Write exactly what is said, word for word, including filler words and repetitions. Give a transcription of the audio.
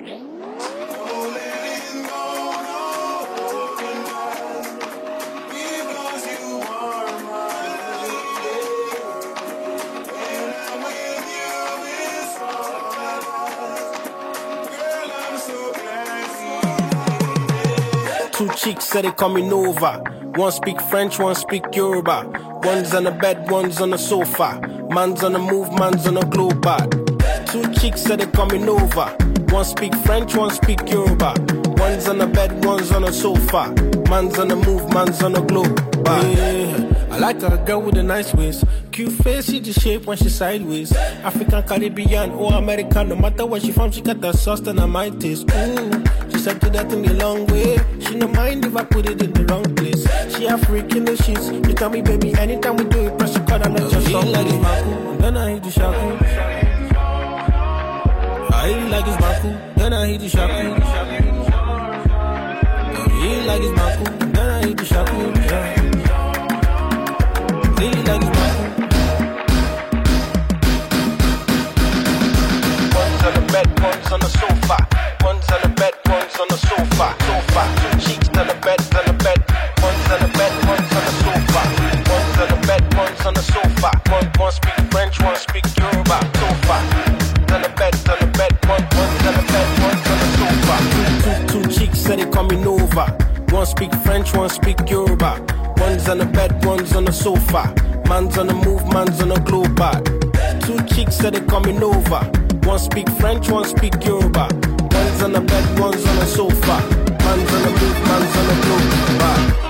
Two chicks said they coming over. One speak French, one speak Yoruba. One's on the bed, one's on the sofa. Man's on the move, man's on the global. Two chicks said they coming over. One speak French, one speak Yoruba. One's on the bed, one's on the sofa. Man's on the move, man's on the globe. Yeah. I like a girl with a nice waist. Cute face, she just shape when she sideways. African, Caribbean, or American. No matter where she from, she got that sauce and I might taste. Ooh, she said to that in the long way. She no mind if I put it in the wrong place. She a freak in the sheets. You tell me, baby, anytime we do it, press the card and let your song like it's Baku. Then I hit the shaku. I hit it like it's Baku. Then I hit the shaku. I hit it like it's Baku. Then I hit the shaku. Yeah. Hit it like it's Baku. One's on the bed, one's on the sofa. One's on the bed, one's on the sofa. Sofa. Two cheeks on the bed, on the bed. One's on the bed, one's on the sofa. One's on the bed, one's on the sofa. One, one speak French, one speak Yoruba. Sofa. On the bed, on the bed. One, one's on the bed, one's on the sofa. Two, two, two chicks said they coming over. One speak French, one speak Yoruba. One's on the bed, one's on the sofa. Man's on the move, man's on the global. Two chicks said they coming over. One speak French, one speak Yoruba. One's on the bed, one's on the sofa. Man's on the move, man's on the global.